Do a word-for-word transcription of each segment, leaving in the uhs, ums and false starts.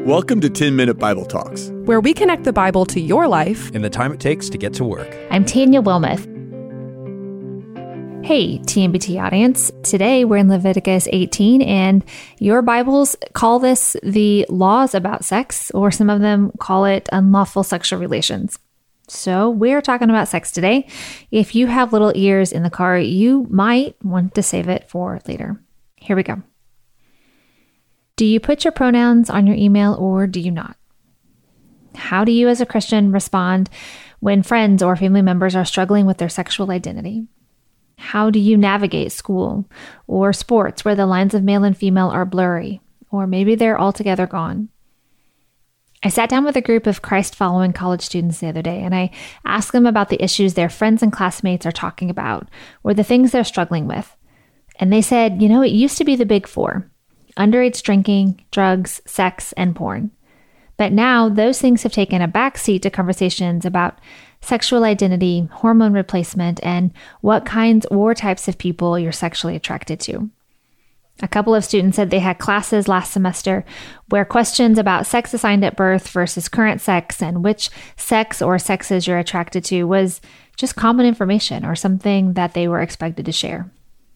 Welcome to ten minute Bible Talks, where we connect the Bible to your life in the time it takes to get to work. I'm Tanya Wilmoth. Hey, T M B T audience. Today we're in Leviticus eighteen, and your Bibles call this the laws about sex, or some of them call it unlawful sexual relations. So we're talking about sex today. If you have little ears in the car, you might want to save it for later. Here we go. Do you put your pronouns on your email or do you not? How do you as a Christian respond when friends or family members are struggling with their sexual identity? How do you navigate school or sports where the lines of male and female are blurry, or maybe they're altogether gone? I sat down with a group of Christ-following college students the other day, and I asked them about the issues their friends and classmates are talking about, or the things they're struggling with. And they said, you know, it used to be the big four: underage drinking, drugs, sex, and porn. But now those things have taken a backseat to conversations about sexual identity, hormone replacement, and what kinds or types of people you're sexually attracted to. A couple of students said they had classes last semester where questions about sex assigned at birth versus current sex and which sex or sexes you're attracted to was just common information or something that they were expected to share.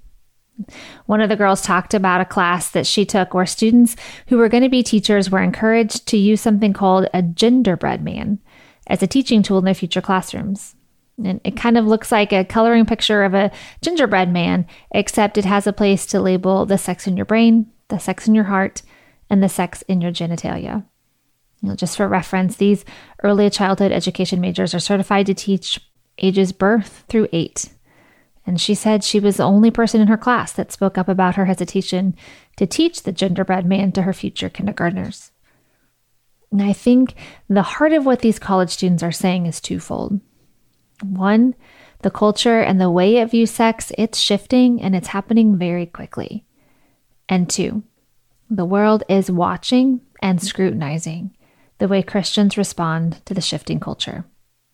One of the girls talked about a class that she took where students who were going to be teachers were encouraged to use something called a gingerbread man as a teaching tool in their future classrooms. And it kind of looks like a coloring picture of a gingerbread man, except it has a place to label the sex in your brain, the sex in your heart, and the sex in your genitalia. You know, just for reference, these early childhood education majors are certified to teach ages birth through eight. And she said she was the only person in her class that spoke up about her hesitation to teach the gingerbread man to her future kindergartners. And I think the heart of what these college students are saying is twofold. One, the culture and the way it views sex, it's shifting and it's happening very quickly. And two, the world is watching and scrutinizing the way Christians respond to the shifting culture.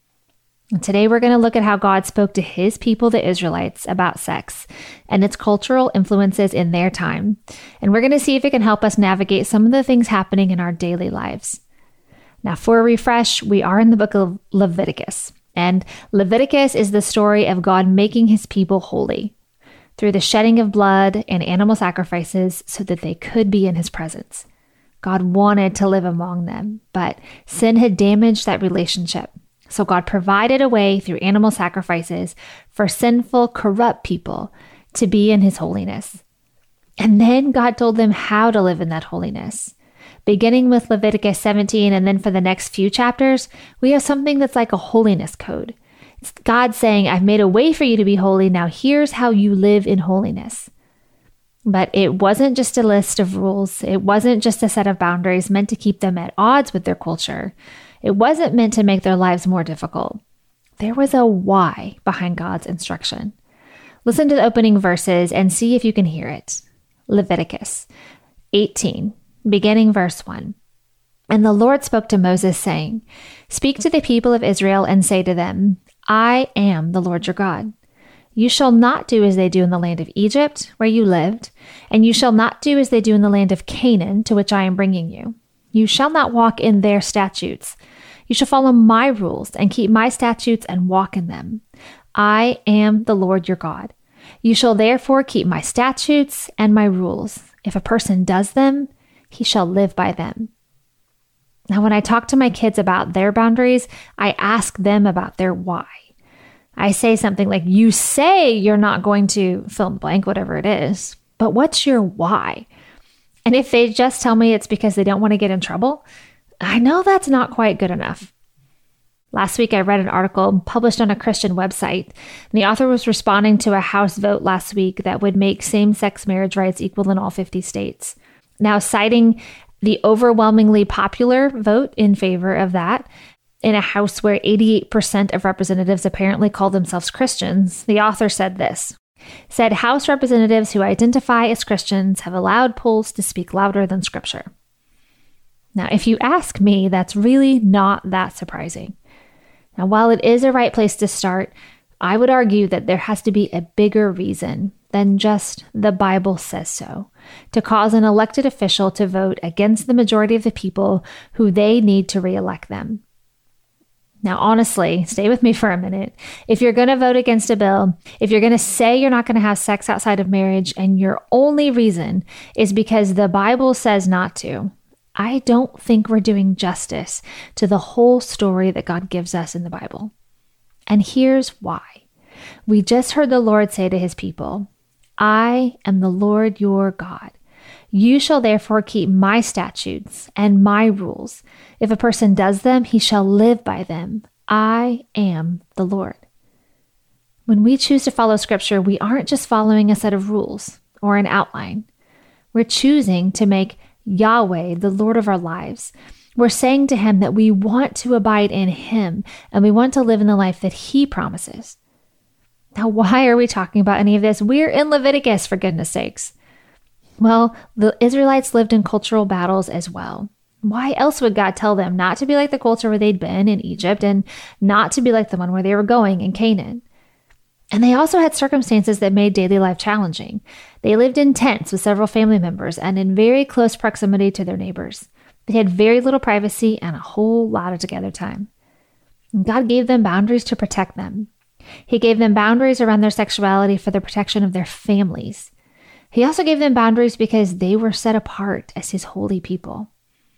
And today we're going to look at how God spoke to his people, the Israelites, about sex and its cultural influences in their time. And we're going to see if it can help us navigate some of the things happening in our daily lives. Now, for a refresh, we are in the book of Leviticus. And Leviticus is the story of God making his people holy through the shedding of blood and animal sacrifices so that they could be in his presence. God wanted to live among them, but sin had damaged that relationship. So God provided a way through animal sacrifices for sinful, corrupt people to be in his holiness. And then God told them how to live in that holiness. Beginning with Leviticus seventeen, and then for the next few chapters, we have something that's like a holiness code. It's God saying, I've made a way for you to be holy. Now here's how you live in holiness. But it wasn't just a list of rules. It wasn't just a set of boundaries meant to keep them at odds with their culture. It wasn't meant to make their lives more difficult. There was a why behind God's instruction. Listen to the opening verses and see if you can hear it. Leviticus eighteen, beginning verse one. And the Lord spoke to Moses, saying, Speak to the people of Israel and say to them, I am the Lord your God. You shall not do as they do in the land of Egypt, where you lived, and you shall not do as they do in the land of Canaan, to which I am bringing you. You shall not walk in their statutes. You shall follow my rules and keep my statutes and walk in them. I am the Lord your God. You shall therefore keep my statutes and my rules. If a person does them, he shall live by them. Now, when I talk to my kids about their boundaries, I ask them about their why. I say something like, you say you're not going to fill in the blank, whatever it is, but what's your why? And if they just tell me it's because they don't want to get in trouble, I know that's not quite good enough. Last week, I read an article published on a Christian website, and the author was responding to a House vote last week that would make same-sex marriage rights equal in all fifty states. Now, citing the overwhelmingly popular vote in favor of that, in a House where eighty-eight percent of representatives apparently call themselves Christians, the author said this. Said House representatives who identify as Christians have allowed polls to speak louder than Scripture. Now, if you ask me, that's really not that surprising. Now, while it is a right place to start, I would argue that there has to be a bigger reason than just the Bible says so, to cause an elected official to vote against the majority of the people who they need to reelect them. Now, honestly, stay with me for a minute. If you're going to vote against a bill, if you're going to say you're not going to have sex outside of marriage and your only reason is because the Bible says not to, I don't think we're doing justice to the whole story that God gives us in the Bible. And here's why. We just heard the Lord say to his people, I am the Lord your God. You shall therefore keep my statutes and my rules. If a person does them, he shall live by them. I am the Lord. When we choose to follow Scripture, we aren't just following a set of rules or an outline. We're choosing to make Yahweh the Lord of our lives. We're saying to him that we want to abide in him and we want to live in the life that he promises. Now, why are we talking about any of this? We're in Leviticus, for goodness sakes. Well, the Israelites lived in cultural battles as well. Why else would God tell them not to be like the culture where they'd been in Egypt and not to be like the one where they were going in Canaan? And they also had circumstances that made daily life challenging. They lived in tents with several family members and in very close proximity to their neighbors. They had very little privacy and a whole lot of together time. And God gave them boundaries to protect them. He gave them boundaries around their sexuality for the protection of their families. He also gave them boundaries because they were set apart as his holy people.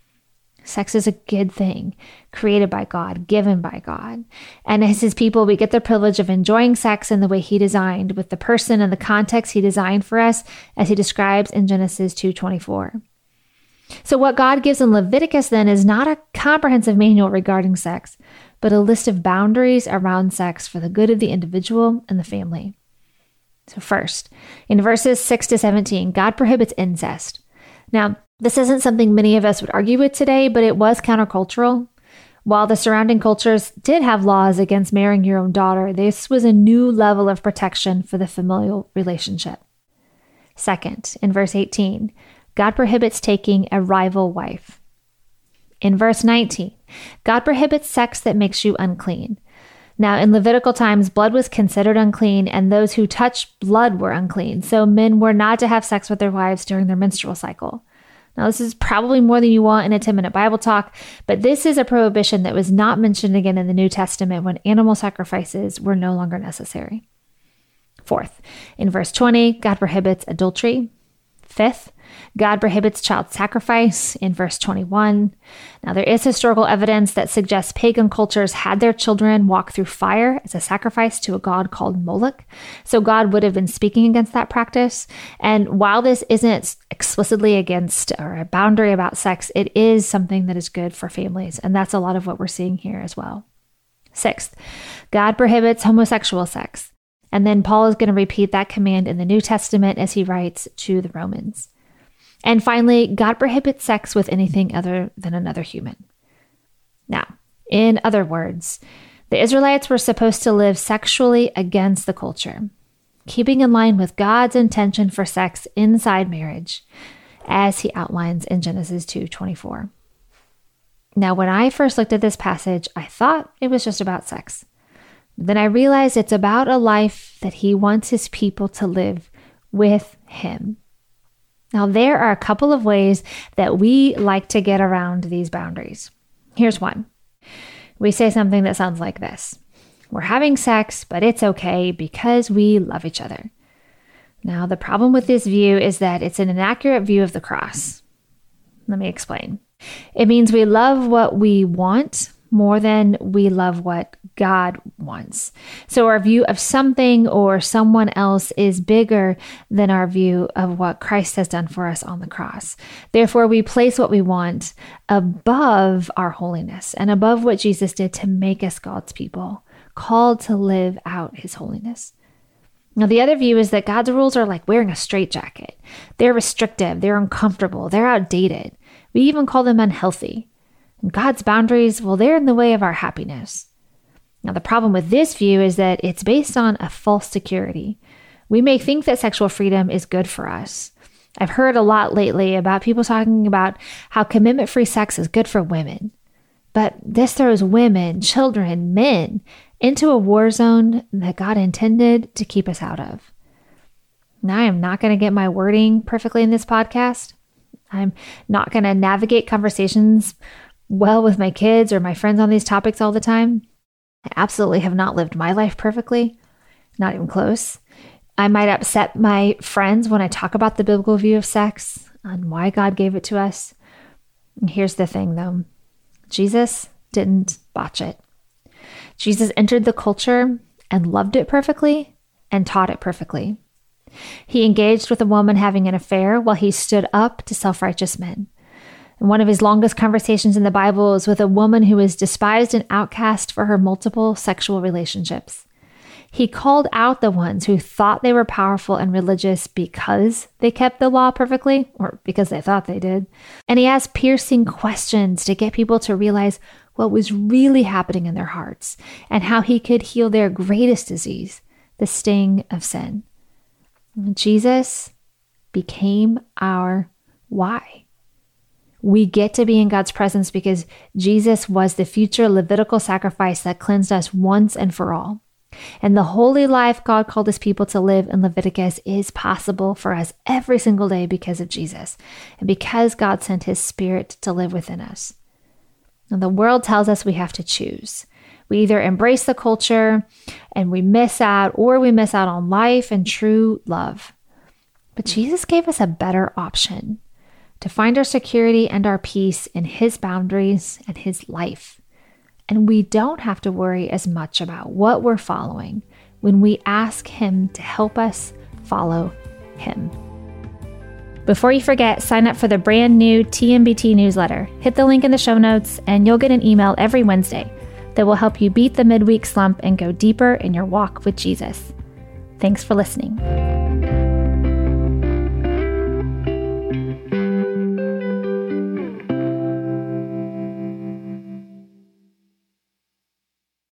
Sex is a good thing, created by God, given by God. And as his people, we get the privilege of enjoying sex in the way he designed, with the person and the context he designed for us, as he describes in Genesis two twenty-four. So what God gives in Leviticus then is not a comprehensive manual regarding sex, but a list of boundaries around sex for the good of the individual and the family. So first, in verses six to seventeen, God prohibits incest. Now, this isn't something many of us would argue with today, but it was countercultural. While the surrounding cultures did have laws against marrying your own daughter, this was a new level of protection for the familial relationship. Second, in verse eighteen, God prohibits taking a rival wife. In verse nineteen, God prohibits sex that makes you unclean. Now, in Levitical times, blood was considered unclean, and those who touched blood were unclean. So men were not to have sex with their wives during their menstrual cycle. Now, this is probably more than you want in a ten-minute Bible talk, but this is a prohibition that was not mentioned again in the New Testament when animal sacrifices were no longer necessary. Fourth, in verse twenty, God prohibits adultery. Fifth, God prohibits child sacrifice in verse twenty-one. Now, there is historical evidence that suggests pagan cultures had their children walk through fire as a sacrifice to a god called Moloch. So God would have been speaking against that practice. And while this isn't explicitly against or a boundary about sex, it is something that is good for families. And that's a lot of what we're seeing here as well. Sixth, God prohibits homosexual sex. And then Paul is going to repeat that command in the New Testament as he writes to the Romans. And finally, God prohibits sex with anything other than another human. Now, in other words, the Israelites were supposed to live sexually against the culture, keeping in line with God's intention for sex inside marriage, as he outlines in Genesis two twenty-four. Now, when I first looked at this passage, I thought it was just about sex. Then I realized it's about a life that he wants his people to live with him. Now, there are a couple of ways that we like to get around these boundaries. Here's one. We say something that sounds like this. We're having sex, but it's okay because we love each other. Now, the problem with this view is that it's an inaccurate view of the cross. Let me explain. It means we love what we want more than we love what God wants. So our view of something or someone else is bigger than our view of what Christ has done for us on the cross. Therefore, we place what we want above our holiness and above what Jesus did to make us God's people, called to live out his holiness. Now, the other view is that God's rules are like wearing a straitjacket. They're restrictive, they're uncomfortable, they're outdated. We even call them unhealthy. And God's boundaries, well, they're in the way of our happiness. Now, the problem with this view is that it's based on a false security. We may think that sexual freedom is good for us. I've heard a lot lately about people talking about how commitment-free sex is good for women. But this throws women, children, men into a war zone that God intended to keep us out of. Now, I am not going to get my wording perfectly in this podcast. I'm not going to navigate conversations well with my kids or my friends on these topics all the time. I absolutely have not lived my life perfectly, not even close. I might upset my friends when I talk about the biblical view of sex and why God gave it to us. And here's the thing, though. Jesus didn't botch it. Jesus entered the culture and loved it perfectly and taught it perfectly. He engaged with a woman having an affair while he stood up to self-righteous men. And one of his longest conversations in the Bible is with a woman who is despised and outcast for her multiple sexual relationships. He called out the ones who thought they were powerful and religious because they kept the law perfectly, or because they thought they did. And he asked piercing questions to get people to realize what was really happening in their hearts and how he could heal their greatest disease, the sting of sin. Jesus became our why. We get to be in God's presence because Jesus was the future Levitical sacrifice that cleansed us once and for all. And the holy life God called his people to live in Leviticus is possible for us every single day because of Jesus and because God sent his Spirit to live within us. And the world tells us we have to choose. We either embrace the culture and we miss out, or we miss out on life and true love. But Jesus gave us a better option to find our security and our peace in his boundaries and his life. And we don't have to worry as much about what we're following when we ask him to help us follow him. Before you forget, sign up for the brand new T M B T newsletter. Hit the link in the show notes and you'll get an email every Wednesday that will help you beat the midweek slump and go deeper in your walk with Jesus. Thanks for listening.